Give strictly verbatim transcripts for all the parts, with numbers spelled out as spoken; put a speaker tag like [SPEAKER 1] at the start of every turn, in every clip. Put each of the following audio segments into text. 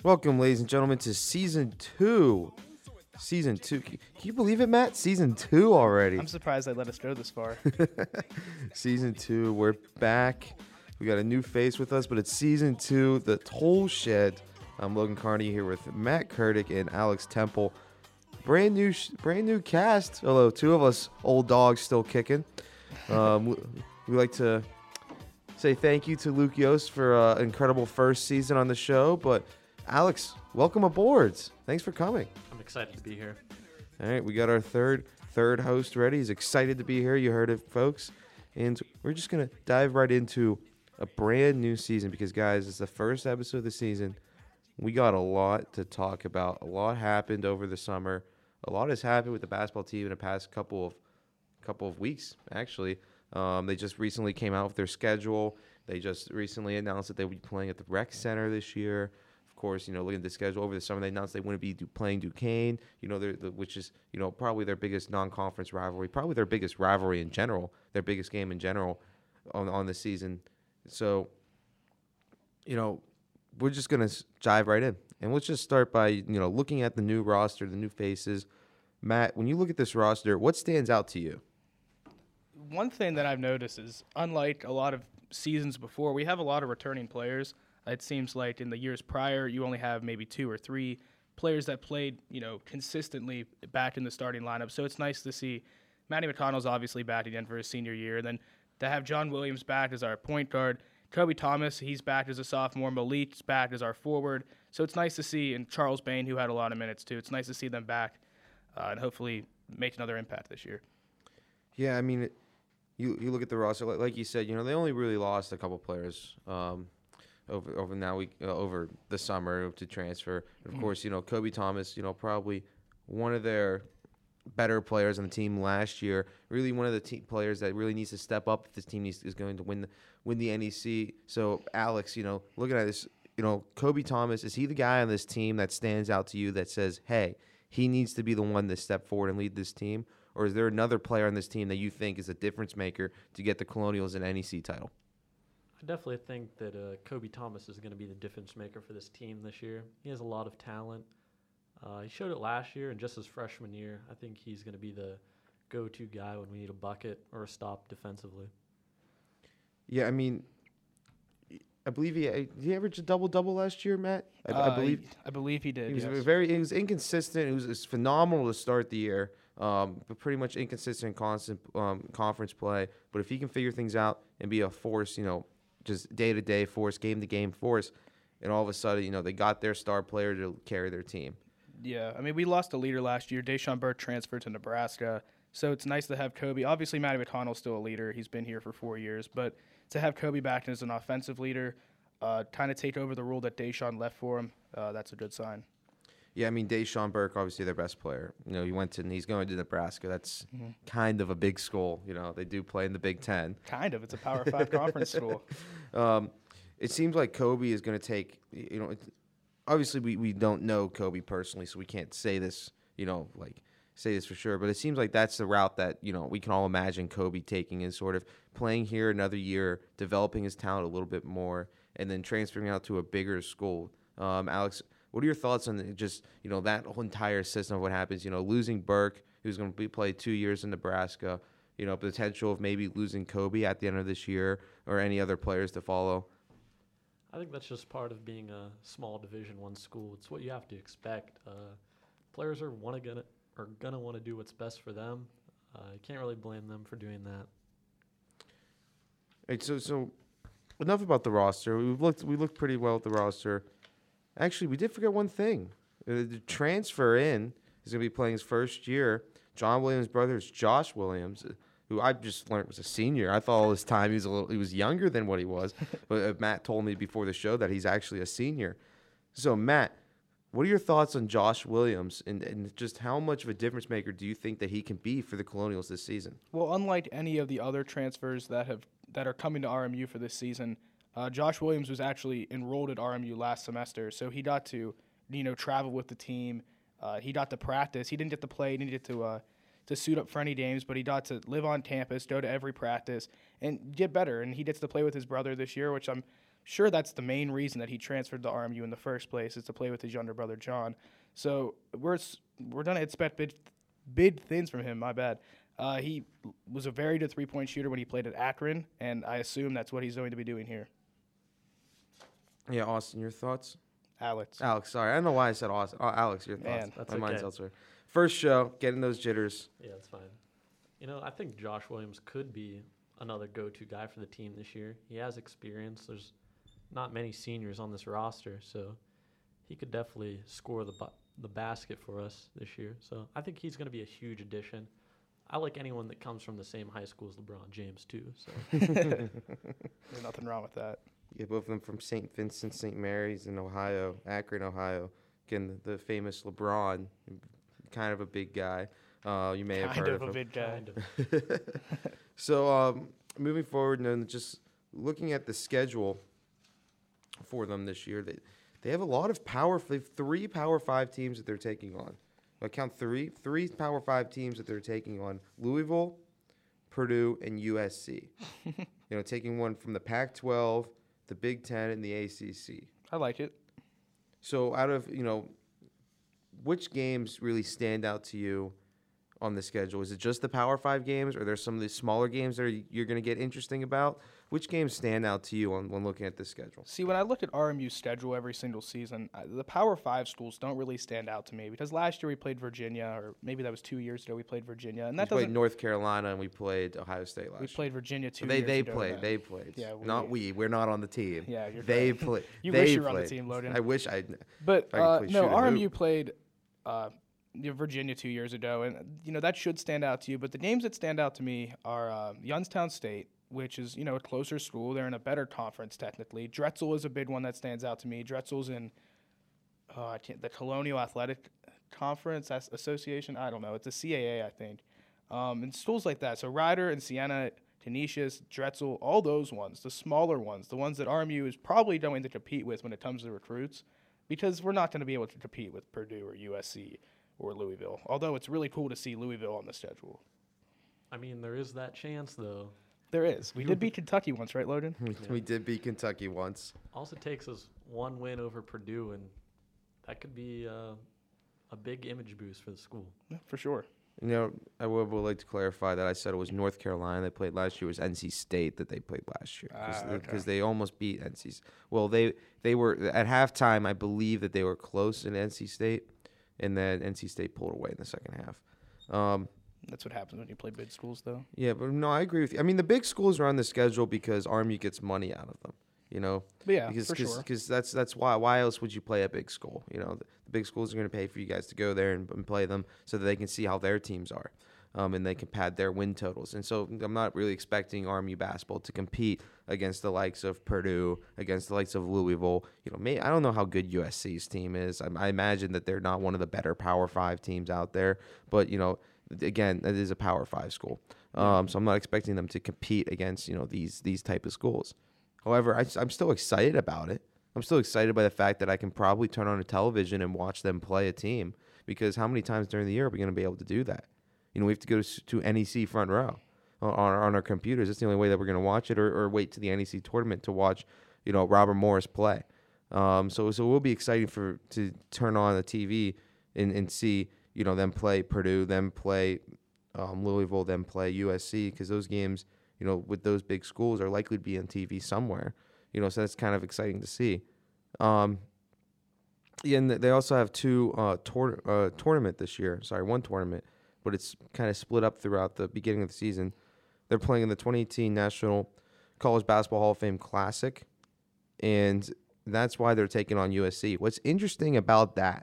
[SPEAKER 1] Welcome, ladies and gentlemen, to season two. Season two. Can you believe it, Matt? Season two already.
[SPEAKER 2] I'm surprised they let us go this far.
[SPEAKER 1] Season two. We're back. We got a new face with us, but it's season two. The Toll Shed. I'm Logan Carney here with Matt Kurdick and Alex Temple. Brand new, sh- brand new cast. Although two of us old dogs still kicking. Um, we, we like to say thank you to Luke Yost for uh, an incredible first season on the show. But Alex, welcome aboard. Thanks for coming.
[SPEAKER 3] I'm excited to be here.
[SPEAKER 1] All right, we got our third third host ready. He's excited to be here. You heard it, folks. And we're just going to dive right into a brand new season because, guys, it's the first episode of the season. We got a lot to talk about. A lot happened over the summer. A lot has happened with the basketball team in the past couple of couple of weeks, actually. Um, they just recently came out with their schedule. They just recently announced that they would be playing at the Rec Center this year. Of course, you know, looking at the schedule over the summer, they announced they wouldn't be do, playing Duquesne, you know, the, which is, you know, probably their biggest non-conference rivalry, probably their biggest rivalry in general, their biggest game in general on on the season. So, you know, we're just going to dive right in. And let's just start by, you know, looking at the new roster, the new faces. Matt, when you look at this roster, what stands out to you?
[SPEAKER 2] One thing that I've noticed is, unlike a lot of seasons before, we have a lot of returning players. It seems like in the years prior, you only have maybe two or three players that played, you know, consistently back in the starting lineup. So it's nice to see Matty McConnell's obviously back again for his senior year. And then to have John Williams back as our point guard. Kobe Thomas, he's back as a sophomore. Malik's back as our forward. So it's nice to see, and Charles Bain, who had a lot of minutes too, it's nice to see them back uh, and hopefully make another impact this year.
[SPEAKER 1] Yeah, I mean, you you look at the roster, like, like you said, you know, they only really lost a couple players um, over over now we uh, over the summer to transfer. And of mm-hmm. course, you know, Kobe Thomas, you know, probably one of their better players on the team last year. Really, one of the team players that really needs to step up if this team needs, is going to win the, win the N E C. So, Alex, you know, looking at this, you know, Kobe Thomas, is he the guy on this team that stands out to you that says, hey, he needs to be the one to step forward and lead this team? Or is there another player on this team that you think is a difference maker to get the Colonials an N E C title?
[SPEAKER 3] I definitely think that uh, Kobe Thomas is going to be the difference maker for this team this year. He has a lot of talent. Uh, he showed it last year, and just his freshman year, I think he's going to be the go-to guy when we need a bucket or a stop defensively.
[SPEAKER 1] Yeah, I mean, I believe he did he average a double-double last year, Matt? I,
[SPEAKER 2] uh,
[SPEAKER 1] I believe
[SPEAKER 2] I believe he did.
[SPEAKER 1] He was
[SPEAKER 2] yes.
[SPEAKER 1] very he was inconsistent. It was, it was phenomenal to start the year, um, but pretty much inconsistent, constant um, conference play. But if he can figure things out and be a force, you know, just day-to-day force, game-to-game force, and all of a sudden, you know, they got their star player to carry their team.
[SPEAKER 2] Yeah, I mean, we lost a leader last year. Deshaun Burke transferred to Nebraska, so it's nice to have Kobe. Obviously, Matty McConnell's still a leader. He's been here for four years. But to have Kobe back as an offensive leader, uh, kind of take over the role that Deshaun left for him, uh, that's a good sign.
[SPEAKER 1] Yeah, I mean, Deshaun Burke, obviously their best player. You know, he went to, and he's going to Nebraska. That's mm-hmm. kind of a big school. You know, they do play in the Big Ten.
[SPEAKER 2] Kind of. It's a Power Five conference school.
[SPEAKER 1] Um, it seems like Kobe is going to take, you know, it, obviously, we, we don't know Kobe personally, so we can't say this, you know, like say this for sure. But it seems like that's the route that, you know, we can all imagine Kobe taking is sort of playing here another year, developing his talent a little bit more, and then transferring out to a bigger school. Um, Alex, what are your thoughts on the, just, you know, that whole entire system of what happens? You know, losing Burke, who's going to be play two years in Nebraska, you know, potential of maybe losing Kobe at the end of this year or any other players to follow.
[SPEAKER 3] I think that's just part of being a small Division One school. It's what you have to expect. Uh, players are wanna gonna are gonna want to do what's best for them. Uh, you can't really blame them for doing that.
[SPEAKER 1] Right, so so enough about the roster. We've looked we looked pretty well at the roster. Actually, we did forget one thing. Uh, the transfer in is gonna be playing his first year. John Williams' brother is Josh Williams, who I just learned was a senior. I thought all this time he was a little, he was younger than what he was. But uh, Matt told me before the show that he's actually a senior. So, Matt, what are your thoughts on Josh Williams and, and just how much of a difference maker do you think that he can be for the Colonials this season?
[SPEAKER 2] Well, unlike any of the other transfers that have that are coming to R M U for this season, uh, Josh Williams was actually enrolled at R M U last semester, so he got to, you know, travel with the team. Uh, he got to practice. He didn't get to play. He didn't get to uh, to suit up for any games, but he got to live on campus, go to every practice, and get better. And he gets to play with his brother this year, which I'm sure, that's the main reason that he transferred to R M U in the first place, is to play with his younger brother John. So we're s- we're gonna expect big, big things from him. My bad. Uh, he was a very good three-point shooter when he played at Akron, and I assume that's what he's going to be doing here.
[SPEAKER 1] Yeah, Austin, your thoughts?
[SPEAKER 2] Alex.
[SPEAKER 1] Alex, sorry. I don't know why I said Austin. Oh, Alex, your thoughts.
[SPEAKER 2] Man,
[SPEAKER 3] that's
[SPEAKER 1] My mind's
[SPEAKER 3] okay.
[SPEAKER 1] elsewhere. First show, getting those jitters.
[SPEAKER 3] Yeah, that's fine. You know, I think Josh Williams could be another go-to guy for the team this year. He has experience. There's not many seniors on this roster, so he could definitely score the bu- the basket for us this year. So I think he's going to be a huge addition. I like anyone that comes from the same high school as LeBron James too. So
[SPEAKER 2] There's nothing wrong with that.
[SPEAKER 1] Yeah, both of them from Saint Vincent, Saint Mary's in Ohio, Akron, Ohio. Again, the, the famous LeBron, kind of a big guy. Uh, you may have
[SPEAKER 2] Kind
[SPEAKER 1] heard
[SPEAKER 2] of
[SPEAKER 1] of
[SPEAKER 2] a
[SPEAKER 1] him.
[SPEAKER 2] big guy.
[SPEAKER 3] kind of.
[SPEAKER 1] So um, moving forward and just looking at the schedule for them this year, they they have a lot of power. They have three Power Five teams that they're taking on. I count three, three Power Five teams that they're taking on: Louisville, Purdue, and U S C. You know, taking one from the Pac twelve, the Big Ten, and the A C C.
[SPEAKER 2] I like it.
[SPEAKER 1] So out of, you know, which games really stand out to you on the schedule? Is it just the Power Five games, or are there some of the smaller games that are, you're going to get interesting about? Which games stand out to you on, when looking at this schedule?
[SPEAKER 2] See, when I look at R M U's schedule every single season, I- the Power Five schools don't really stand out to me because last year we played Virginia, or maybe that was two years ago we played Virginia, and that
[SPEAKER 1] we played
[SPEAKER 2] doesn't.
[SPEAKER 1] North Carolina and we played Ohio State last
[SPEAKER 2] We
[SPEAKER 1] year.
[SPEAKER 2] played Virginia two
[SPEAKER 1] But they
[SPEAKER 2] years
[SPEAKER 1] they
[SPEAKER 2] ago.
[SPEAKER 1] played.
[SPEAKER 2] then.
[SPEAKER 1] They played.
[SPEAKER 2] Yeah, we-
[SPEAKER 1] Not we. We're not on the team.
[SPEAKER 2] Yeah, you're
[SPEAKER 1] They
[SPEAKER 2] correct.
[SPEAKER 1] played.
[SPEAKER 2] You
[SPEAKER 1] they
[SPEAKER 2] wish you were on the
[SPEAKER 1] played.
[SPEAKER 2] team, Logan.
[SPEAKER 1] I wish I.
[SPEAKER 2] But
[SPEAKER 1] I could
[SPEAKER 2] uh,
[SPEAKER 1] play
[SPEAKER 2] no,
[SPEAKER 1] shoot a
[SPEAKER 2] R M U
[SPEAKER 1] hoop.
[SPEAKER 2] played uh, you know, Virginia two years ago, and you know that should stand out to you. But the games that stand out to me are uh, Youngstown State, which is you know a closer school. They're in a better conference technically. Drexel is a big one that stands out to me. Drexel's in uh, I can't, the Colonial Athletic Conference As- Association. I don't know. It's a C A A, I think. Um, and schools like that. So Ryder and Siena, Canisius, Drexel, all those ones, the smaller ones, the ones that R M U is probably going to compete with when it comes to recruits, because we're not going to be able to compete with Purdue or U S C or Louisville. Although it's really cool to see Louisville on the schedule.
[SPEAKER 3] I mean, there is that chance though.
[SPEAKER 2] There is. We did beat Kentucky once, right, Logan?
[SPEAKER 1] We, we did beat Kentucky once.
[SPEAKER 3] All it takes is one win over Purdue, and that could be uh, a big image boost for the school.
[SPEAKER 2] Yeah, for sure.
[SPEAKER 1] You know, I would, would like to clarify that I said it was North Carolina they played last year. It was N C State that they played last year because
[SPEAKER 2] Ah, okay.
[SPEAKER 1] they almost beat N C. Well, they they were at halftime. I believe that they were close in N C State, and then N C State pulled away in the second half. Um,
[SPEAKER 2] That's what happens when you play big schools, though.
[SPEAKER 1] yeah, but no, I agree with you. I mean, the big schools are on the schedule because R M U gets money out of them. You know,
[SPEAKER 2] But yeah,
[SPEAKER 1] because
[SPEAKER 2] for
[SPEAKER 1] cause,
[SPEAKER 2] sure.
[SPEAKER 1] 'cause that's that's why why else would you play a big school? You know, the, the big schools are going to pay for you guys to go there and, and play them so that they can see how their teams are, um, and they can pad their win totals. And so I'm not really expecting R M U basketball to compete against the likes of Purdue, against the likes of Louisville. You know, may, I don't know how good U S C's team is. I, I imagine that they're not one of the better Power Five teams out there, but you know. Again, that is a Power Five school, um, so I'm not expecting them to compete against you know these these type of schools. However, I, I'm still excited about it. I'm still excited by the fact that I can probably turn on a television and watch them play a team. Because how many times during the year are we going to be able to do that? You know, we have to go to, to N E C front row on, on our computers. That's the only way that we're going to watch it, or, or wait to the N E C tournament to watch, you know, Robert Morris play. Um, so so it will be exciting for to turn on the T V and, and see. You know, them play Purdue, them play um, Louisville, them play U S C, because those games, you know, with those big schools are likely to be on T V somewhere. You know, so that's kind of exciting to see. Um, yeah, and they also have two uh, tour- uh, tournament this year. Sorry, one tournament, but it's kind of split up throughout the beginning of the season. They're playing in the twenty eighteen National College Basketball Hall of Fame Classic, and that's why they're taking on U S C. What's interesting about that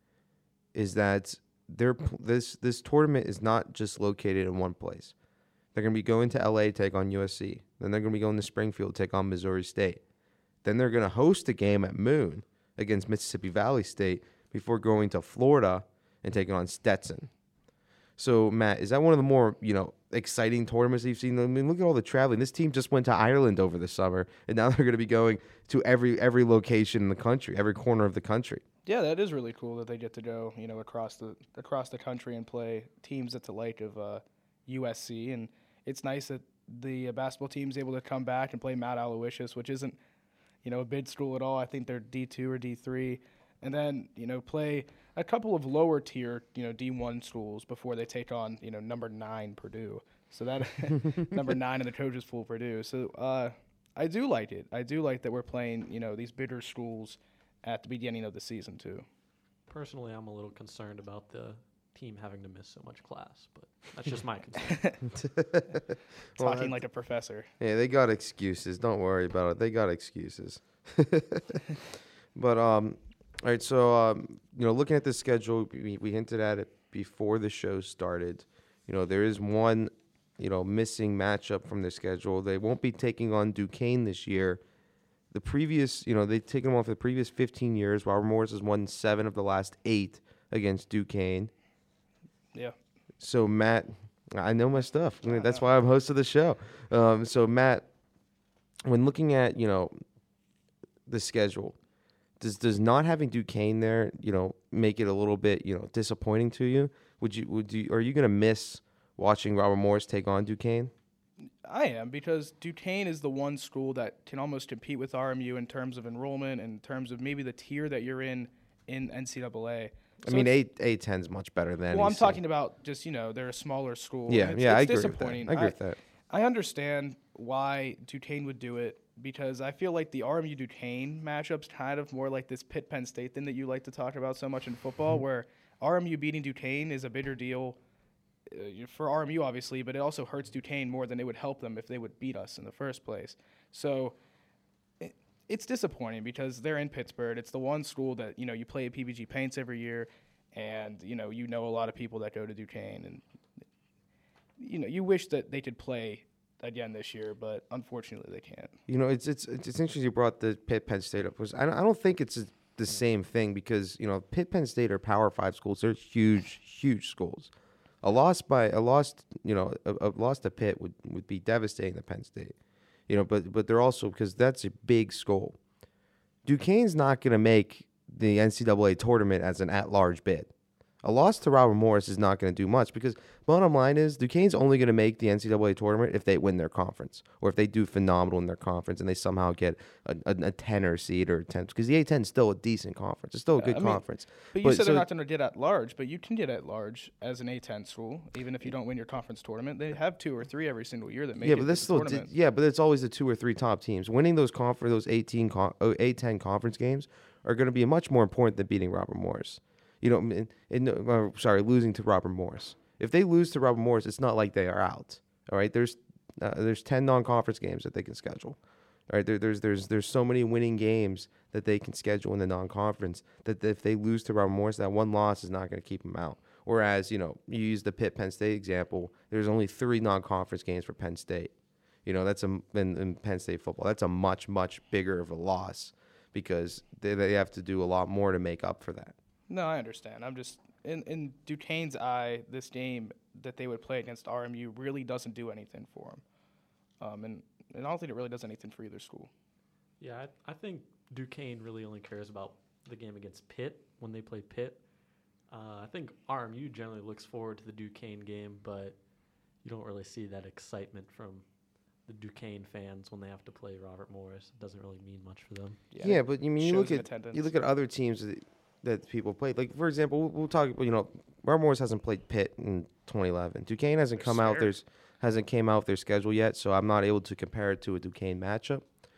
[SPEAKER 1] is that They're, this this tournament is not just located in one place. They're going to be going to L A to take on U S C. Then they're going to be going to Springfield to take on Missouri State. Then they're going to host a game at Moon against Mississippi Valley State before going to Florida and taking on Stetson. So, Matt, is that one of the more, you know, exciting tournaments you've seen? I mean, look at all the traveling. This team just went to Ireland over the summer, and now they're going to be going to every every location in the country, every corner of the country.
[SPEAKER 2] Yeah, that is really cool that they get to go, you know, across the across the country and play teams that's alike of uh, U S C, and it's nice that the uh, basketball team's able to come back and play Mount Aloysius, which isn't, you know, a bid school at all. I think they're D two or D three. And then, you know, play a couple of lower tier, you know, D one schools before they take on, you know, number nine Purdue. So that number nine in the coaches pool, Purdue. So uh, I do like it. I do like that we're playing, you know, these bidder schools at the beginning of the season too.
[SPEAKER 3] Personally, I'm a little concerned about the team having to miss so much class, but that's just my concern.
[SPEAKER 1] Well,
[SPEAKER 2] Talking
[SPEAKER 1] that-
[SPEAKER 2] like a professor.
[SPEAKER 1] Yeah, they got excuses. Don't worry about it. They got excuses. But um, all right. So um, you know, looking at the schedule, we, we hinted at it before the show started. You know, there is one, you know, missing matchup from their schedule. They won't be taking on Duquesne this year. The previous, you know, they've taken them on for the previous fifteen years. Robert Morris has won seven of the last eight against Duquesne.
[SPEAKER 2] Yeah.
[SPEAKER 1] So Matt, I know my stuff. I mean,
[SPEAKER 2] I
[SPEAKER 1] that's
[SPEAKER 2] know.
[SPEAKER 1] why I'm host of the show. Um, so Matt, when looking at, you know, the schedule, does does not having Duquesne there, you know, make it a little bit, you know, disappointing to you? Would you would you are you gonna miss watching Robert Morris take on Duquesne?
[SPEAKER 2] I am, because Duquesne is the one school that can almost compete with R M U in terms of enrollment, in terms of maybe the tier that you're in in N C double A.
[SPEAKER 1] I
[SPEAKER 2] So
[SPEAKER 1] mean,
[SPEAKER 2] it's-
[SPEAKER 1] A A ten's much better than.
[SPEAKER 2] Well, I'm
[SPEAKER 1] E C.
[SPEAKER 2] talking about just, you know, they're a smaller school. and
[SPEAKER 1] Yeah,
[SPEAKER 2] it's,
[SPEAKER 1] yeah,
[SPEAKER 2] it's
[SPEAKER 1] I agree with that.
[SPEAKER 2] disappointing.
[SPEAKER 1] I agree with that.
[SPEAKER 2] I understand why Duquesne would do it, because I feel like the R M U Duquesne matchup's kind of more like this Pitt Penn State thing that you like to talk about so much in football,
[SPEAKER 1] Mm-hmm.
[SPEAKER 2] where R M U beating Duquesne is a bigger deal uh, for R M U, obviously, but it also hurts Duquesne more than it would help them if they would beat us in the first place. So it, it's disappointing because they're in Pittsburgh. It's the one school that, you know, you play at P B G Paints every year, and, you know, you know a lot of people that go to Duquesne, and, you know, you wish that they could play again this year, but unfortunately they can't.
[SPEAKER 1] You know, it's it's it's interesting you brought the Pitt Penn State up. Was I don't, I don't think it's the same thing, because you know Pitt Penn State are Power Five schools. They're huge, huge schools. A loss by a loss, you know, a, a loss to Pitt would, would be devastating to Penn State. You know, but but they're also, because that's a big school. Duquesne's not going to make the N C double A tournament as an at-large bid. A loss to Robert Morris is not going to do much, because bottom line is Duquesne's only going to make the N C double A tournament if they win their conference, or if they do phenomenal in their conference and they somehow get a, a, a tenner seed or a ten, because the A ten is still a decent conference. It's still a
[SPEAKER 2] Yeah,
[SPEAKER 1] good
[SPEAKER 2] I mean,
[SPEAKER 1] conference.
[SPEAKER 2] But you
[SPEAKER 1] But
[SPEAKER 2] said
[SPEAKER 1] so-
[SPEAKER 2] they're not going to get at large, but you can get at large as an A ten school, even if you don't win your conference tournament. They have two or three every single year that make
[SPEAKER 1] Yeah,
[SPEAKER 2] it
[SPEAKER 1] but
[SPEAKER 2] to
[SPEAKER 1] that's
[SPEAKER 2] the
[SPEAKER 1] still di-
[SPEAKER 2] tournament.
[SPEAKER 1] yeah, but it's always the two or three top teams. Winning those confer those eighteen con- oh, A ten conference games are going to be much more important than beating Robert Morris. You know, in, in, uh, sorry, losing to Robert Morris. If they lose to Robert Morris, it's not like they are out. All right, there's uh, there's ten non-conference games that they can schedule. All right, there, there's there's there's so many winning games that they can schedule in the non-conference that if they lose to Robert Morris, that one loss is not going to keep them out. Whereas, you know, you use the Pitt Penn State example. There's only three non-conference games for Penn State. You know, that's a in, in Penn State football. That's a much much bigger of a loss, because they they have to do a lot more to make up for that.
[SPEAKER 2] No, I understand. I'm just in in Duquesne's eye, this game that they would play against R M U really doesn't do anything for them, um, and and I don't think it really does anything for either school.
[SPEAKER 3] Yeah, I, I think Duquesne really only cares about the game against Pitt when they play Pitt. Uh, I think R M U generally looks forward to the Duquesne game, but you don't really see that excitement from the Duquesne fans when they have to play Robert Morris. It doesn't really mean much for them.
[SPEAKER 1] Yeah, but I mean, you
[SPEAKER 2] shows
[SPEAKER 1] look
[SPEAKER 2] in
[SPEAKER 1] at
[SPEAKER 2] attendance.
[SPEAKER 1] you look at other teams that, that people played. Like, for example, we'll, we'll talk. You know, Robert Morris hasn't played Pitt in twenty eleven. Duquesne hasn't
[SPEAKER 2] They're
[SPEAKER 1] come out.
[SPEAKER 2] scared.
[SPEAKER 1] There's hasn't came out with their schedule yet, so I'm not able to compare it to a Duquesne matchup.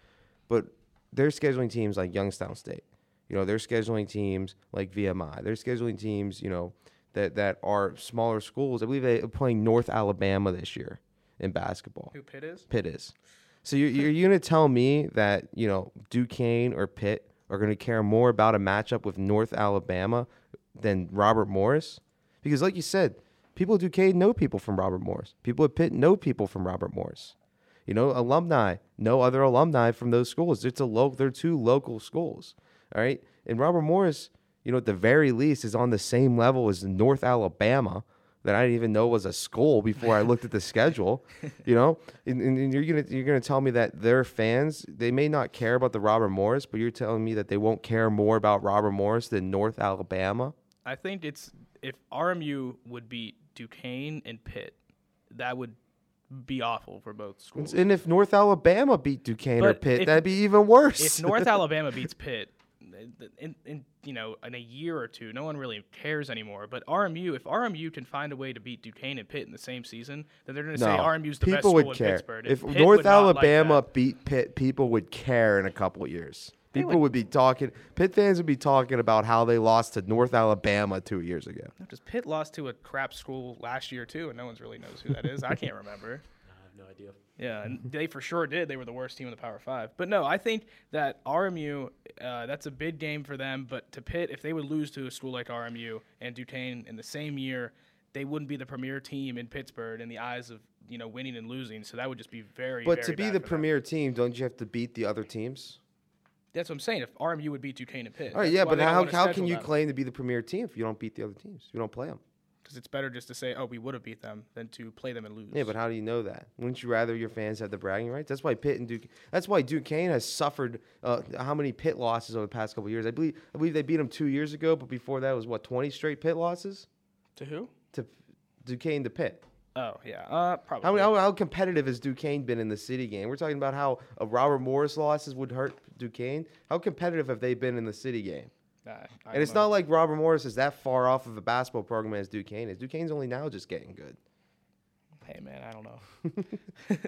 [SPEAKER 1] But they're scheduling teams like Youngstown State. You know, they're scheduling teams like V M I. They're scheduling teams, you know, that that are smaller schools. I believe they're playing North Alabama this year in basketball.
[SPEAKER 2] Who Pitt is?
[SPEAKER 1] Pitt is. So you're, you're, you're going to tell me that, you know, Duquesne or Pitt are going to care more about a matchup with North Alabama than Robert Morris? Because like you said, people at Duquesne know people from Robert Morris. People at Pitt know people from Robert Morris. You know, alumni know other alumni from those schools. It's a lo- they're two local schools, all right? And Robert Morris, you know, at the very least is on the same level as North Alabama, that I didn't even know was a school before I looked at the schedule, you know. And, and, and you're gonna you're gonna tell me that their fans, they may not care about the Robert Morris, but you're telling me that they won't care more about Robert Morris than North Alabama.
[SPEAKER 2] I think it's if R M U would beat Duquesne and Pitt, that would be awful for both schools.
[SPEAKER 1] And if North Alabama beat Duquesne or
[SPEAKER 2] But
[SPEAKER 1] Pitt,
[SPEAKER 2] if-
[SPEAKER 1] that'd be even worse.
[SPEAKER 2] If North Alabama beats Pitt, in, in you know in a year or two, no one really cares anymore. But R M U, if R M U can find a way to beat Duquesne and Pitt in the same season, then they're going to say R M U's the best
[SPEAKER 1] people
[SPEAKER 2] school
[SPEAKER 1] would
[SPEAKER 2] in
[SPEAKER 1] care.
[SPEAKER 2] Pittsburgh.
[SPEAKER 1] If
[SPEAKER 2] Pitt
[SPEAKER 1] North
[SPEAKER 2] would not like
[SPEAKER 1] Alabama
[SPEAKER 2] that.
[SPEAKER 1] beat Pitt, people would care in a couple of years.
[SPEAKER 2] They
[SPEAKER 1] People
[SPEAKER 2] would-
[SPEAKER 1] would be talking. Pitt fans would be talking about how they lost to North Alabama two years ago.
[SPEAKER 2] Because Pitt lost to a crap school last year too, and no one really knows who that is. I can't remember.
[SPEAKER 3] I have no idea.
[SPEAKER 2] Yeah, and they for sure did. They were the worst team in the Power Five. But no, I think that R M U, uh, that's a big game for them. But to Pitt, if they would lose to a school like R M U and Duquesne in the same year, they wouldn't be the premier team in Pittsburgh in the eyes of you know winning and losing. So that would just be very.
[SPEAKER 1] But
[SPEAKER 2] very
[SPEAKER 1] to be
[SPEAKER 2] bad
[SPEAKER 1] the
[SPEAKER 2] for them.
[SPEAKER 1] premier team, don't you have to beat the other teams?
[SPEAKER 2] That's what I'm saying. If R M U would beat Duquesne and Pitt,
[SPEAKER 1] All right,
[SPEAKER 2] that's
[SPEAKER 1] yeah,
[SPEAKER 2] why
[SPEAKER 1] but
[SPEAKER 2] they don't
[SPEAKER 1] how
[SPEAKER 2] wanna
[SPEAKER 1] how can
[SPEAKER 2] schedule
[SPEAKER 1] you
[SPEAKER 2] them.
[SPEAKER 1] claim to be the premier team if you don't beat the other teams? If you don't play them.
[SPEAKER 2] Because it's better just to say, oh, we would have beat them than to play them and lose.
[SPEAKER 1] Yeah, but how do you know that? Wouldn't you rather your fans have the bragging rights? That's why Pitt and Duke. That's why Duquesne has suffered uh, how many Pitt losses over the past couple of years? I believe I believe they beat them two years ago, but before that was what twenty straight Pitt losses
[SPEAKER 2] To who?
[SPEAKER 1] to Duquesne to Pitt.
[SPEAKER 2] Oh, yeah. Uh, probably.
[SPEAKER 1] How, how how competitive has Duquesne been in the city game? We're talking about how uh, Robert Morris losses would hurt Duquesne. How competitive have they been in the city game?
[SPEAKER 2] Nah, I
[SPEAKER 1] And
[SPEAKER 2] don't
[SPEAKER 1] it's
[SPEAKER 2] know.
[SPEAKER 1] not like Robert Morris is that far off of a basketball program as Duquesne is. Duquesne's only now just getting good.
[SPEAKER 2] Hey, man, I don't know.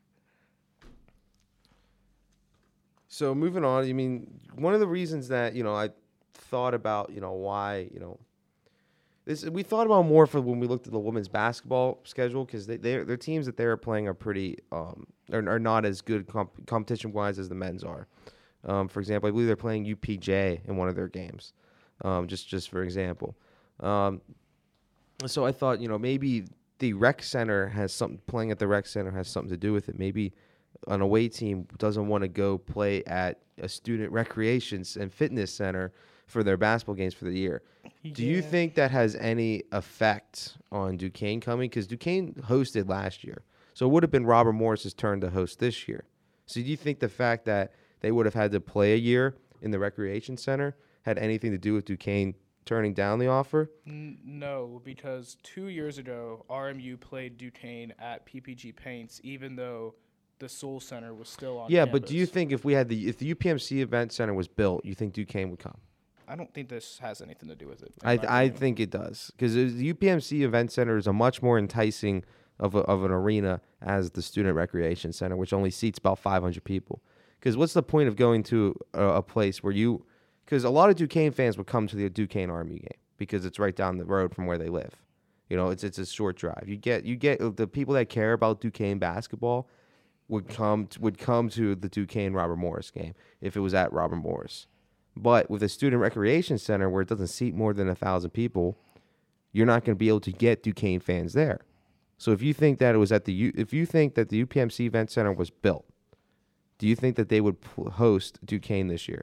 [SPEAKER 1] So moving on, I mean, one of the reasons that you know I thought about you know why you know this we thought about more for when we looked at the women's basketball schedule because they they're, their teams that they're playing are pretty um are, are not as good comp- competition wise as the men's are. Um, for example, I believe they're playing U P J in one of their games. Um, just just for example, um, so I thought you know maybe the rec center has something playing at the rec center has something to do with it. Maybe an away team doesn't want to go play at a student recreations and fitness center for their basketball games for the year. Do you
[SPEAKER 2] Yeah.
[SPEAKER 1] think that has any effect on Duquesne coming? Because Duquesne hosted last year. So it would have been Robert Morris's turn to host this year. So do you think the fact that they would have had to play a year in the recreation center had anything to do with Duquesne turning down the offer?
[SPEAKER 2] N- no, because two years ago, R M U played Duquesne at P P G Paints, even though the Soul Center was still on
[SPEAKER 1] Yeah, but do you
[SPEAKER 2] campus.
[SPEAKER 1] think if we had the if the U P M C event center was built, you think Duquesne would come?
[SPEAKER 2] I don't think this has anything to do with it. in
[SPEAKER 1] I
[SPEAKER 2] my
[SPEAKER 1] I
[SPEAKER 2] opinion.
[SPEAKER 1] think it does because the U P M C event center is a much more enticing of a, of an arena as the student recreation center, which only seats about five hundred people. Because what's the point of going to a, a place where you? Because a lot of Duquesne fans would come to the Duquesne R M U game because it's right down the road from where they live. You know, it's it's a short drive. You get you get the people that care about Duquesne basketball would come to, would come to the Duquesne Robert Morris game if it was at Robert Morris. But with a student recreation center where it doesn't seat more than a thousand people, you're not going to be able to get Duquesne fans there. So if you think that it was at the U, if you think that the U P M C event center was built, do you think that they would pl- host Duquesne this year?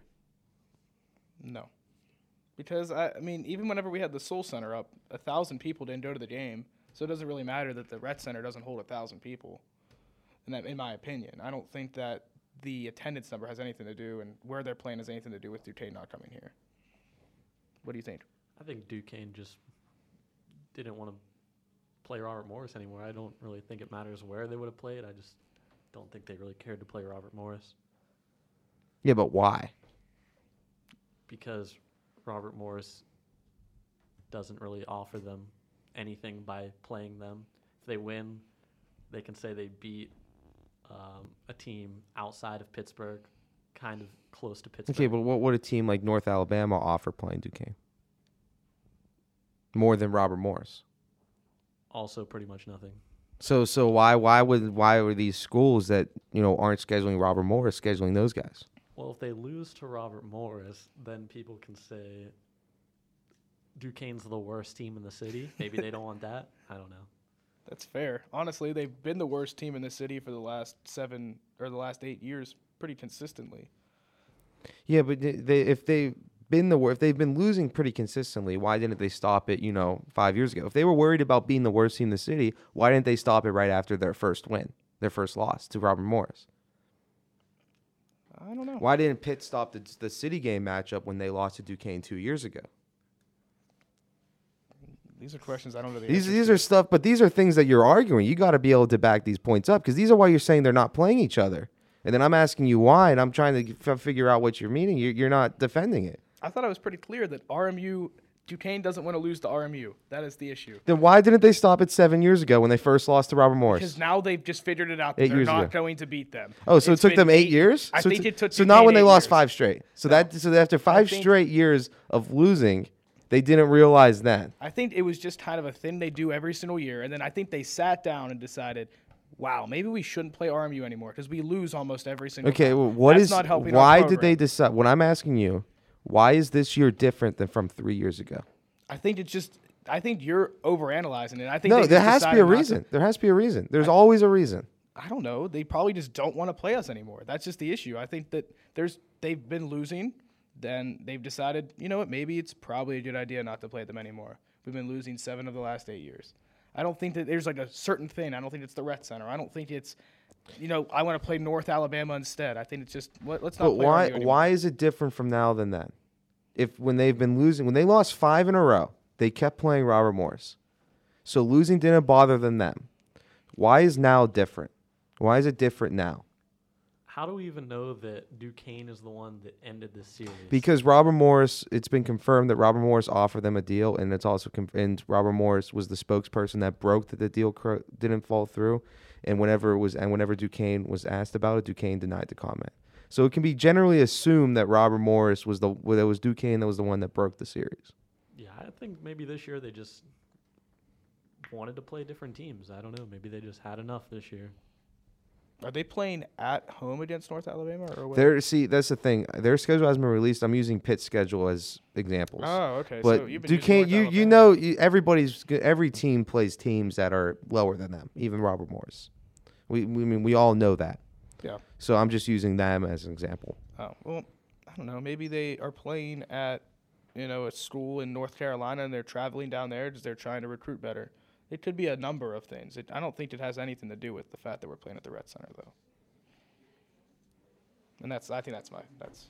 [SPEAKER 2] No. Because, I, I mean, even whenever we had the Soul Center up, a thousand people didn't go to the game. So it doesn't really matter that the Ret Center doesn't hold a thousand people. In, that, in my opinion, I don't think that the attendance number has anything to do and where they're playing has anything to do with Duquesne not coming here. What do you think?
[SPEAKER 3] I think Duquesne just didn't want to play Robert Morris anymore. I don't really think it matters where they would have played. I just don't think they really cared to play Robert Morris
[SPEAKER 1] Yeah, but why?
[SPEAKER 3] because Robert Morris doesn't really offer them anything by playing them. If they win, they can say they beat um, a team outside of Pittsburgh, kind of close to Pittsburgh.
[SPEAKER 1] Okay, but what would a team like North Alabama offer playing Duquesne? More than Robert Morris.
[SPEAKER 3] Also pretty much nothing.
[SPEAKER 1] So so why why would why were these schools that you know aren't scheduling Robert Morris scheduling those guys?
[SPEAKER 3] Well, if they lose to Robert Morris, then people can say Duquesne's the worst team in the city. Maybe they don't want that. I don't know.
[SPEAKER 2] That's fair. Honestly, they've been the worst team in the city for the last seven or the last eight years pretty consistently.
[SPEAKER 1] Yeah, but they, they if they've been the wor- if they've been losing pretty consistently, why didn't they stop it? You know, five years ago. If they were worried about being the worst team in the city, why didn't they stop it right after their first win, their first loss to Robert Morris?
[SPEAKER 2] I don't know.
[SPEAKER 1] Why didn't Pitt stop the the city game matchup when they lost to Duquesne two years ago?
[SPEAKER 2] These are questions I don't know the
[SPEAKER 1] These
[SPEAKER 2] answers
[SPEAKER 1] these
[SPEAKER 2] to.
[SPEAKER 1] are stuff, but these are things that you're arguing. You got to be able to back these points up because these are why you're saying they're not playing each other. And then I'm asking you why, and I'm trying to f- figure out what you're meaning. You're, you're not defending it.
[SPEAKER 2] I thought I was pretty clear that R M U Duquesne doesn't want to lose to R M U. That is the issue.
[SPEAKER 1] Then why didn't they stop it seven years ago when they first lost to Robert Morris?
[SPEAKER 2] Because now they've just figured it out that
[SPEAKER 1] Eight
[SPEAKER 2] they're
[SPEAKER 1] years
[SPEAKER 2] not
[SPEAKER 1] ago.
[SPEAKER 2] going to beat them.
[SPEAKER 1] Oh, so
[SPEAKER 2] It's
[SPEAKER 1] it took
[SPEAKER 2] been
[SPEAKER 1] them eight, years?
[SPEAKER 2] I
[SPEAKER 1] so
[SPEAKER 2] think
[SPEAKER 1] t-
[SPEAKER 2] it took
[SPEAKER 1] So not when
[SPEAKER 2] Duquesne
[SPEAKER 1] they
[SPEAKER 2] eight
[SPEAKER 1] lost
[SPEAKER 2] years.
[SPEAKER 1] five straight. So
[SPEAKER 2] No.
[SPEAKER 1] that so after five
[SPEAKER 2] think-
[SPEAKER 1] straight years of losing, they didn't realize that.
[SPEAKER 2] I think it was just kind of a thing they do every single year. And then I think they sat down and decided, wow, maybe we shouldn't play R M U anymore because we lose almost every single
[SPEAKER 1] Okay,
[SPEAKER 2] time.
[SPEAKER 1] well, what
[SPEAKER 2] That's
[SPEAKER 1] is
[SPEAKER 2] not helping our
[SPEAKER 1] why did they
[SPEAKER 2] program.
[SPEAKER 1] decide? What I'm asking you, why is this year different than from three years ago?
[SPEAKER 2] I think it's just, I think you're overanalyzing it. I think
[SPEAKER 1] No,
[SPEAKER 2] they
[SPEAKER 1] there
[SPEAKER 2] just
[SPEAKER 1] has to be
[SPEAKER 2] decided
[SPEAKER 1] a
[SPEAKER 2] not to-
[SPEAKER 1] reason. There has to be a reason. There's always a reason.
[SPEAKER 2] I don't know. They probably just don't want to play us anymore. That's just the issue. I think that there's they've been losing, then they've decided, you know what, maybe it's probably a good idea not to play them anymore. We've been losing seven of the last eight years. I don't think that there's like a certain thing. I don't think it's the Rec Center. I don't think it's, you know, I want to play North Alabama instead. I think it's just let, let's not
[SPEAKER 1] But
[SPEAKER 2] play
[SPEAKER 1] why
[SPEAKER 2] R M U anymore.
[SPEAKER 1] why is it different from now than then? If when they've been losing, when they lost five in a row, they kept playing Robert Morris. So losing didn't bother them then. Why is now different? Why is it different now?
[SPEAKER 3] How do we even know that Duquesne is the one that ended this series?
[SPEAKER 1] Because Robert Morris, it's been confirmed that Robert Morris offered them a deal, and it's also conf- and Robert Morris was the spokesperson that broke that the deal cr- didn't fall through, and whenever it was and whenever Duquesne was asked about it, Duquesne denied to comment. So it can be generally assumed that Robert Morris was the well, that was Duquesne that was the one that broke the series.
[SPEAKER 3] yeah, I think maybe this year they just wanted to play different teams. I don't know. Maybe they just had enough this year.
[SPEAKER 2] Are they playing at home against North Alabama or what?
[SPEAKER 1] There, see, that's the thing. Their schedule hasn't been released. I'm using Pitt's schedule as examples.
[SPEAKER 2] Oh, okay.
[SPEAKER 1] But
[SPEAKER 2] so you've been
[SPEAKER 1] Duquesne,
[SPEAKER 2] using
[SPEAKER 1] you
[SPEAKER 2] North
[SPEAKER 1] you
[SPEAKER 2] Alabama.
[SPEAKER 1] know, you, everybody's g- every team plays teams that are lower than them, even Robert Morris. We, we I mean we all know that.
[SPEAKER 2] Yeah.
[SPEAKER 1] So I'm just using them as an example.
[SPEAKER 2] Oh, well, I don't know. Maybe they are playing at, you know, a school in North Carolina and they're traveling down there because they're trying to recruit better. It could be a number of things. It, I don't think it has anything to do with the fact that we're playing at the Red Center, though. And that's, I think that's my, that's,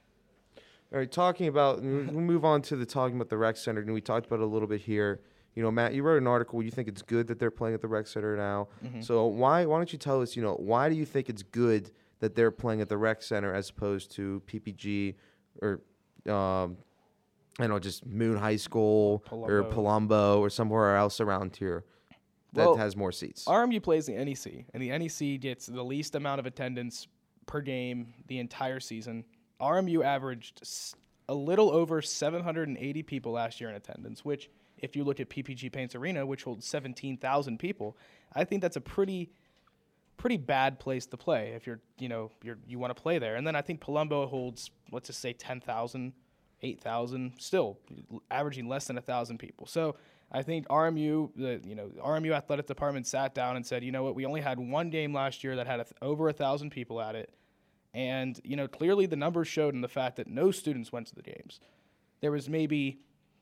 [SPEAKER 1] All right, talking about we'll move on to the talking about the rec center, and we talked about it a little bit here. You know, Matt, you wrote an article. You think it's good that they're playing at the rec center now.
[SPEAKER 2] Mhm.
[SPEAKER 1] So why why don't you tell us? You know, why do you think it's good that they're playing at the rec center as opposed to P P G or um, I don't know, just Moon High School or
[SPEAKER 2] Palumbo.
[SPEAKER 1] Palumbo or somewhere else around here that
[SPEAKER 2] Well,
[SPEAKER 1] has more seats?
[SPEAKER 2] R M U plays the N E C, and the N E C gets the least amount of attendance per game the entire season. R M U averaged s- a little over seven hundred eighty people last year in attendance, which, if you look at P P G Paints Arena, which holds seventeen thousand people, I think that's a pretty, pretty bad place to play if you're, you know, you're you want to play there. And then I think Palumbo holds, let's just say ten thousand, eight thousand, still averaging less than a thousand people. So I think R M U, the you know R M U athletic department sat down and said, you know what, we only had one game last year that had a th- over a thousand people at it, and you know clearly the numbers showed in the fact that no students went to the games. There was maybe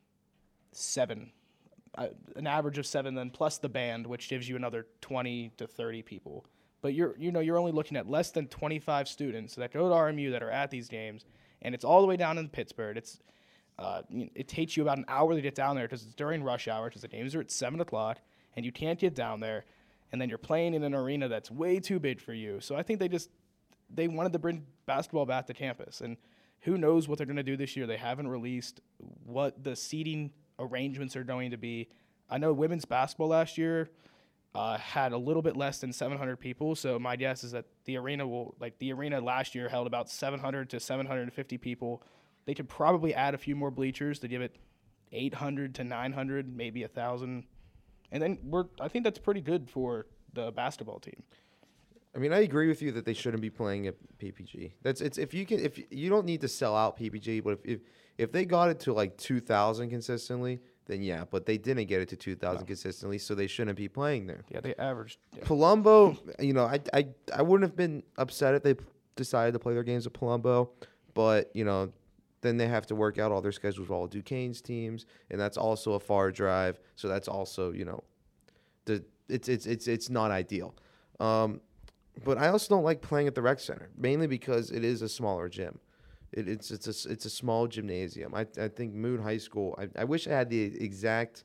[SPEAKER 2] seven, uh, an average of seven, then plus the band, which gives you another twenty to thirty people. But you're you know you're only looking at less than twenty-five students that go to R M U that are at these games, and it's all the way down in Pittsburgh. It's Uh, you know, it takes you about an hour to get down there because it's during rush hour because the games are at seven o'clock and you can't get down there, and then you're playing in an arena that's way too big for you. So I think they just they wanted to bring basketball back to campus, and who knows what they're going to do this year. They haven't released what the seating arrangements are going to be. I know women's basketball last year uh, had a little bit less than seven hundred people, so my guess is that the arena will like the arena last year held about seven hundred to seven hundred fifty people. They could probably add a few more bleachers to give it eight hundred to nine hundred, maybe one thousand. And then we're I think that's pretty good for the basketball team.
[SPEAKER 1] I mean, I agree with you that they shouldn't be playing at P P G. That's it's if you can if you don't need to sell out P P G, but if if, if they got it to like two thousand consistently, then yeah. But they didn't get it to two thousand
[SPEAKER 2] No.
[SPEAKER 1] consistently, so they shouldn't be playing there.
[SPEAKER 2] Yeah, they averaged. Yeah.
[SPEAKER 1] Palumbo, you know, I, I I wouldn't have been upset if they p- decided to play their games at Palumbo, but you know, then they have to work out all their schedules with all Duquesne's teams, and that's also a far drive. So that's also you know, the it's it's it's it's not ideal. Um, but I also don't like playing at the rec center, mainly because it is a smaller gym. It, it's it's a it's a small gymnasium. I I think Moon High School. I, I wish I had the exact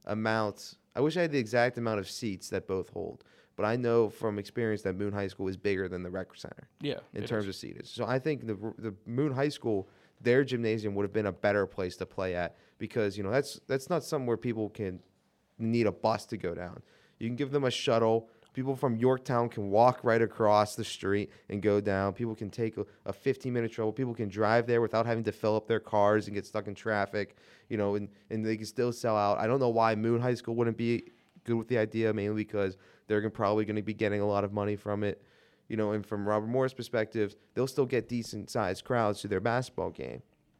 [SPEAKER 1] amount. I wish I had the exact amount of seats that both hold, but I know from experience that Moon High School is bigger than the Rec Center
[SPEAKER 2] Yeah.
[SPEAKER 1] in
[SPEAKER 2] it
[SPEAKER 1] terms
[SPEAKER 2] is.
[SPEAKER 1] of seatage. So I think the the Moon High School, their gymnasium would have been a better place to play at because you know that's that's not something where people can need a bus to go down. You can give them a shuttle. People from Yorktown can walk right across the street and go down. People can take a, a fifteen-minute shuttle. People can drive there without having to fill up their cars and get stuck in traffic, you know, and, and they can still sell out. I don't know why Moon High School wouldn't be good with the idea, mainly because they're gonna, probably going to be getting a lot of money from it, you know, and from Robert Morris' perspective, they'll still get decent-sized crowds to their basketball game.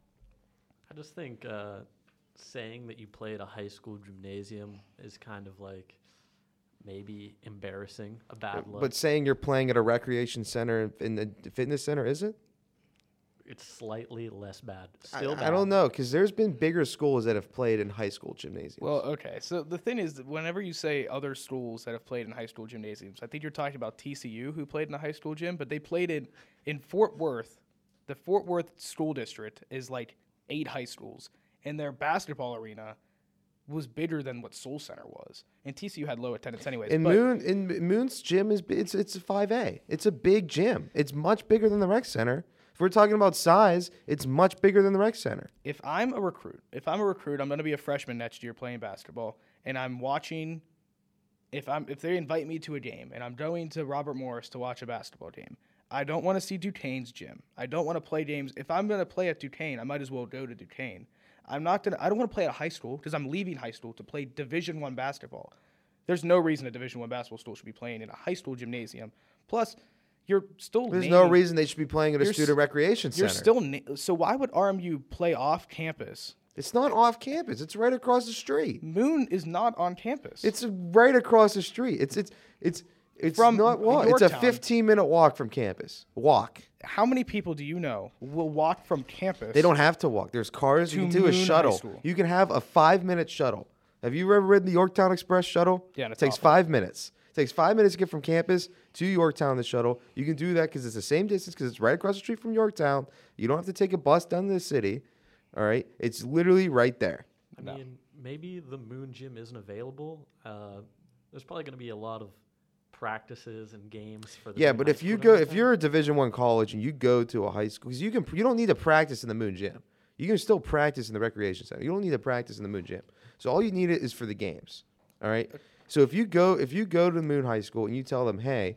[SPEAKER 3] I just think uh, saying that you play at a high school gymnasium is kind of like maybe embarrassing, a bad look.
[SPEAKER 1] But saying you're playing at a recreation center in the fitness center, is it?
[SPEAKER 3] It's slightly less bad.
[SPEAKER 1] I,
[SPEAKER 3] Still
[SPEAKER 1] I
[SPEAKER 3] bad.
[SPEAKER 1] don't know, because there's been bigger schools that have played in high school gymnasiums.
[SPEAKER 2] Well, okay. So the thing is, that whenever you say other schools that have played in high school gymnasiums, I think you're talking about T C U, who played in a high school gym, but they played in in Fort Worth. The Fort Worth school district is like eight high schools, and their basketball arena was bigger than what Soul Center was. And T C U had low attendance anyways.
[SPEAKER 1] in
[SPEAKER 2] but
[SPEAKER 1] Moon, in Moon's gym is bi- it's it's a five A. It's a big gym. It's much bigger than the rec center. If we're talking about size, it's much bigger than the rec center.
[SPEAKER 2] if I'm a recruit, if I'm a recruit, I'm going to be a freshman next year playing basketball, and I'm watching. If I'm if they invite me to a game and I'm going to Robert Morris to watch a basketball game, I don't want to see Duquesne's gym. I don't want to play games. If I'm going to play at Duquesne, I might as well go to Duquesne. I'm not gonna. I don't want to play at a high school because I'm leaving high school to play Division One basketball. There's no reason a Division One basketball school should be playing in a high school gymnasium. Plus, you're still.
[SPEAKER 1] There's
[SPEAKER 2] naming,
[SPEAKER 1] no reason they should be playing at a
[SPEAKER 2] You're s-
[SPEAKER 1] student recreation
[SPEAKER 2] You're
[SPEAKER 1] center.
[SPEAKER 2] still. Na- so why would R M U play off campus?
[SPEAKER 1] It's not off campus. It's right across the street.
[SPEAKER 2] Moon is not on campus.
[SPEAKER 1] It's right across the street. It's it's it's it's
[SPEAKER 2] From
[SPEAKER 1] not walk. It's a
[SPEAKER 2] Yorktown.
[SPEAKER 1] fifteen minute walk from campus. Walk.
[SPEAKER 2] How many people do you know will walk from campus?
[SPEAKER 1] They don't have to walk. There's cars. You
[SPEAKER 2] To
[SPEAKER 1] can do a
[SPEAKER 2] Moon High
[SPEAKER 1] shuttle.
[SPEAKER 2] School.
[SPEAKER 1] You can have a five minute shuttle. Have you ever ridden the Yorktown Express shuttle?
[SPEAKER 2] Yeah,
[SPEAKER 1] it
[SPEAKER 2] and it's
[SPEAKER 1] takes
[SPEAKER 2] awful.
[SPEAKER 1] five minutes. It takes five minutes to get from campus to Yorktown. The shuttle. You can do that because it's the same distance because it's right across the street from Yorktown. You don't have to take a bus down to the city. All right, it's literally right there.
[SPEAKER 3] I
[SPEAKER 2] No.
[SPEAKER 3] mean, maybe the Moon Gym isn't available. Uh, there's probably going to be a lot of practices and games for the
[SPEAKER 1] Yeah,
[SPEAKER 3] Moon
[SPEAKER 1] but
[SPEAKER 3] High
[SPEAKER 1] if you
[SPEAKER 3] School and
[SPEAKER 1] go, if
[SPEAKER 3] everything.
[SPEAKER 1] you're a Division One college and you go to a high school, because you can, you don't need to practice in the Moon Gym. You can still practice in the recreation center. You don't need to practice in the Moon Gym. So all you need is for the games. All right. So if you go, if you go to the Moon High School and you tell them, hey,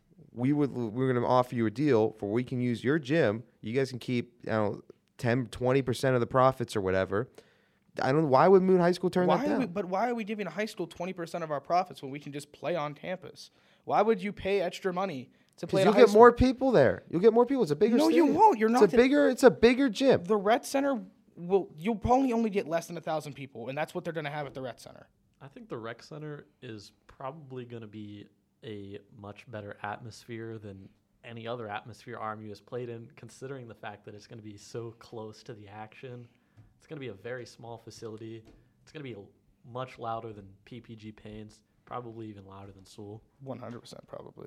[SPEAKER 1] we would, we're going to offer you a deal for we can use your gym. You guys can keep, I don't know, ten, twenty percent of the profits or whatever. I don't. Why would Moon High School turn
[SPEAKER 2] Why
[SPEAKER 1] that
[SPEAKER 2] are
[SPEAKER 1] down?
[SPEAKER 2] we, but why are we giving a high school twenty percent of our profits when we can just play on campus? Why would you pay extra money to play
[SPEAKER 1] Because
[SPEAKER 2] at a
[SPEAKER 1] you'll
[SPEAKER 2] high
[SPEAKER 1] get
[SPEAKER 2] school?
[SPEAKER 1] more people there. You'll get more people. It's a bigger.
[SPEAKER 2] No, you
[SPEAKER 1] stadium.
[SPEAKER 2] won't. You're not
[SPEAKER 1] It's a
[SPEAKER 2] gonna-
[SPEAKER 1] bigger. It's a bigger gym.
[SPEAKER 2] The Ret Center will. You'll probably only get less than a thousand people, and that's what they're going to have at the Ret Center.
[SPEAKER 3] I think the rec center is probably going to be a much better atmosphere than any other atmosphere R M U has played in, considering the fact that it's going to be so close to the action. It's going to be a very small facility. It's going to be l- much louder than P P G Paynes, probably even louder than Sewell.
[SPEAKER 2] One hundred percent, probably.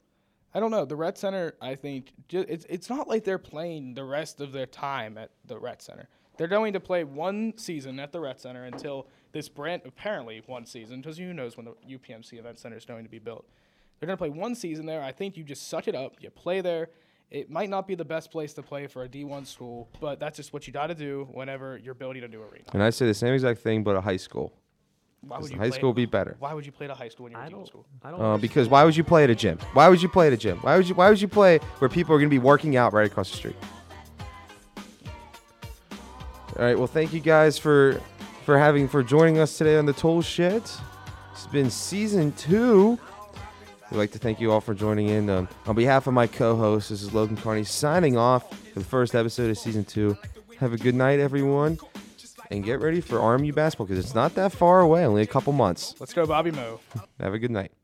[SPEAKER 2] I don't know. The Ret Center, I think, ju- it's it's not like they're playing the rest of their time at the Ret Center. They're going to play one season at the Ret Center until this brand, apparently one season, because who knows when the U P M C Event Center is going to be built. They're going to play one season there. I think you just suck it up. You play there. It might not be the best place to play for a D one school, but that's just what you got to do whenever you're building a new arena.
[SPEAKER 1] And I say the same exact thing, but a high school.
[SPEAKER 2] Why
[SPEAKER 1] 'Cause
[SPEAKER 2] would
[SPEAKER 1] the
[SPEAKER 2] you
[SPEAKER 1] high
[SPEAKER 2] play
[SPEAKER 1] school
[SPEAKER 2] it-
[SPEAKER 1] would be better.
[SPEAKER 2] Why would you play at a high school when you're a
[SPEAKER 3] I
[SPEAKER 2] D one
[SPEAKER 3] don't.
[SPEAKER 2] school?
[SPEAKER 3] I don't.
[SPEAKER 1] Uh,
[SPEAKER 3] understand.
[SPEAKER 1] because why would you play at a gym? Why would you play at a gym? Why would you? Why would you play where people are going to be working out right across the street? All right. Well, thank you guys for for having for joining us today on the Toll Shed. It's been season two. We'd like to thank you all for joining in. Um, on behalf of my co-host, this is Logan Carney signing off for the first episode of season two. Have a good night, everyone, and get ready for R M U basketball because it's not that far away, only a couple months.
[SPEAKER 2] Let's go, Bobby Moe.
[SPEAKER 1] Have a good night.